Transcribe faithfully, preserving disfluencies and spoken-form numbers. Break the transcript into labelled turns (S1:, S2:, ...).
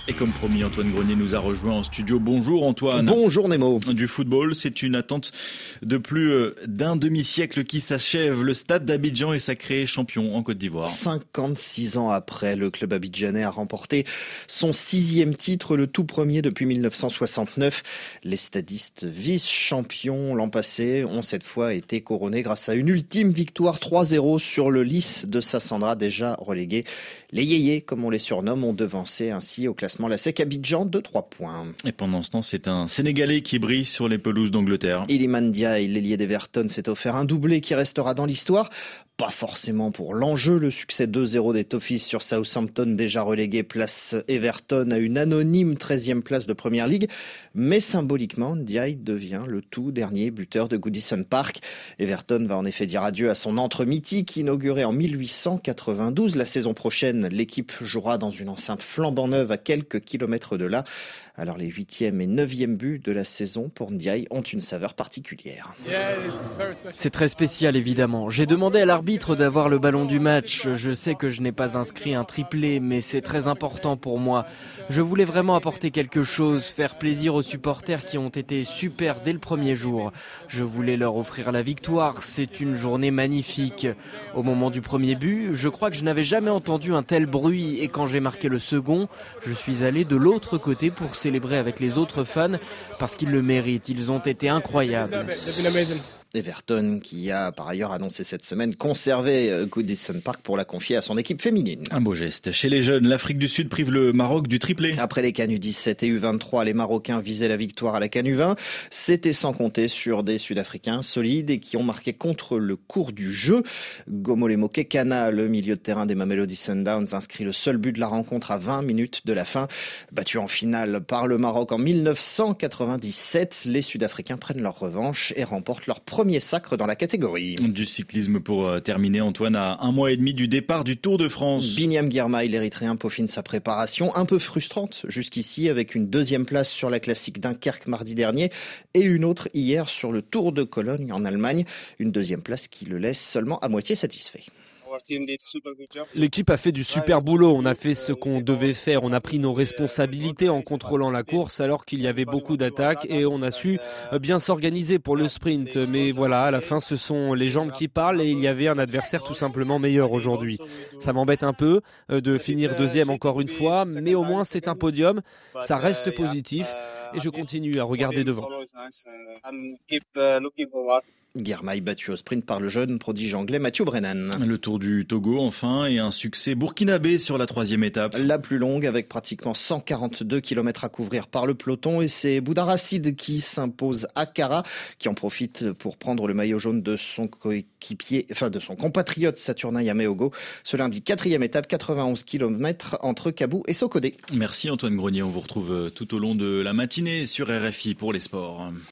S1: Et comme promis, Antoine Grenier nous a rejoint en studio. Bonjour Antoine.
S2: Bonjour Nemo.
S1: Du football, c'est une attente de plus d'un demi-siècle qui s'achève. Le Stade d'Abidjan est sacré champion en Côte d'Ivoire.
S2: cinquante-six ans après, le club abidjanais a remporté son sixième titre, le tout premier depuis mille neuf cent soixante-neuf. Les stadistes vice-champions l'an passé ont cette fois été couronnés grâce à une ultime victoire trois zéro sur le Lys de Sassandra, déjà relégué. Les Yéyés, comme on les surnomme, ont devancé ainsi au classement la S E C Abidjan de trois points.
S1: Et pendant ce temps, c'est un Sénégalais qui brille sur les pelouses d'Angleterre.
S2: Iliman Ndiaye, l'ailier d'Everton, s'est offert un doublé qui restera dans l'histoire. Pas forcément pour l'enjeu, le succès deux zéro des Toffees sur Southampton, déjà relégué, place Everton à une anonyme treizième place de Première Ligue. Mais symboliquement, Ndiaye devient le tout dernier buteur de Goodison Park. Everton va en effet dire adieu à son antre mythique, inauguré en mille huit cent quatre-vingt-douze. La saison prochaine, l'équipe jouera dans une enceinte flambant neuve à quelques kilomètres de là. Alors les huitième et neuvième buts de la saison pour Ndiaye ont une saveur particulière.
S3: C'est très spécial évidemment. J'ai demandé à l'arbitre d'avoir le ballon du match. Je sais que je n'ai pas inscrit un triplé, mais c'est très important pour moi. Je voulais vraiment apporter quelque chose, faire plaisir aux supporters qui ont été super dès le premier jour. Je voulais leur offrir la victoire. C'est une journée magnifique. Au moment du premier but, je crois que je n'avais jamais entendu un tel bruit et quand j'ai marqué le second, je suis allé de l'autre côté pour célébrer avec les autres fans parce qu'ils le méritent. Ils ont été incroyables.
S2: Everton qui a par ailleurs annoncé cette semaine conserver Goodison Park pour la confier à son équipe féminine.
S1: Un beau geste. Chez les jeunes, l'Afrique du Sud prive le Maroc du triplé.
S2: Après les CAN U dix-sept et U vingt-trois, les Marocains visaient la victoire à la CAN U vingt. C'était sans compter sur des Sud-Africains solides et qui ont marqué contre le cours du jeu. Gomolemo Kekana, le milieu de terrain des Mamelody Sundowns, inscrit le seul but de la rencontre à vingt minutes de la fin. Battu en finale par le Maroc en mille neuf cent quatre-vingt-dix-sept, les Sud-Africains prennent leur revanche et remportent leur premier Premier sacre dans la catégorie.
S1: Du cyclisme pour terminer, Antoine, à un mois et demi du départ du Tour de France.
S2: Binyam Girmay, l'Érythréen, peaufine sa préparation, un peu frustrante jusqu'ici, avec une deuxième place sur la classique Dunkerque mardi dernier et une autre hier sur le Tour de Cologne en Allemagne. Une deuxième place qui le laisse seulement à moitié satisfait.
S4: L'équipe a fait du super boulot, on a fait ce qu'on devait faire, on a pris nos responsabilités en contrôlant la course alors qu'il y avait beaucoup d'attaques et on a su bien s'organiser pour le sprint. Mais voilà, à la fin ce sont les jambes qui parlent et il y avait un adversaire tout simplement meilleur aujourd'hui. Ça m'embête un peu de finir deuxième encore une fois, mais au moins c'est un podium, ça reste positif et je continue à regarder devant.
S2: Girmay battu au sprint par le jeune prodige anglais Mathieu Brennan.
S1: Le Tour du Togo enfin et un succès burkinabé sur la troisième étape.
S2: La plus longue avec pratiquement cent quarante-deux kilomètres à couvrir par le peloton et c'est Boudaracide qui s'impose à Kara qui en profite pour prendre le maillot jaune de son coéquipier, enfin de son compatriote Saturnin Yameogo. Ce lundi, quatrième étape, quatre-vingt-onze kilomètres entre Kabou et Sokodé.
S1: Merci Antoine Grenier, on vous retrouve tout au long de la matinée sur R F I pour les sports.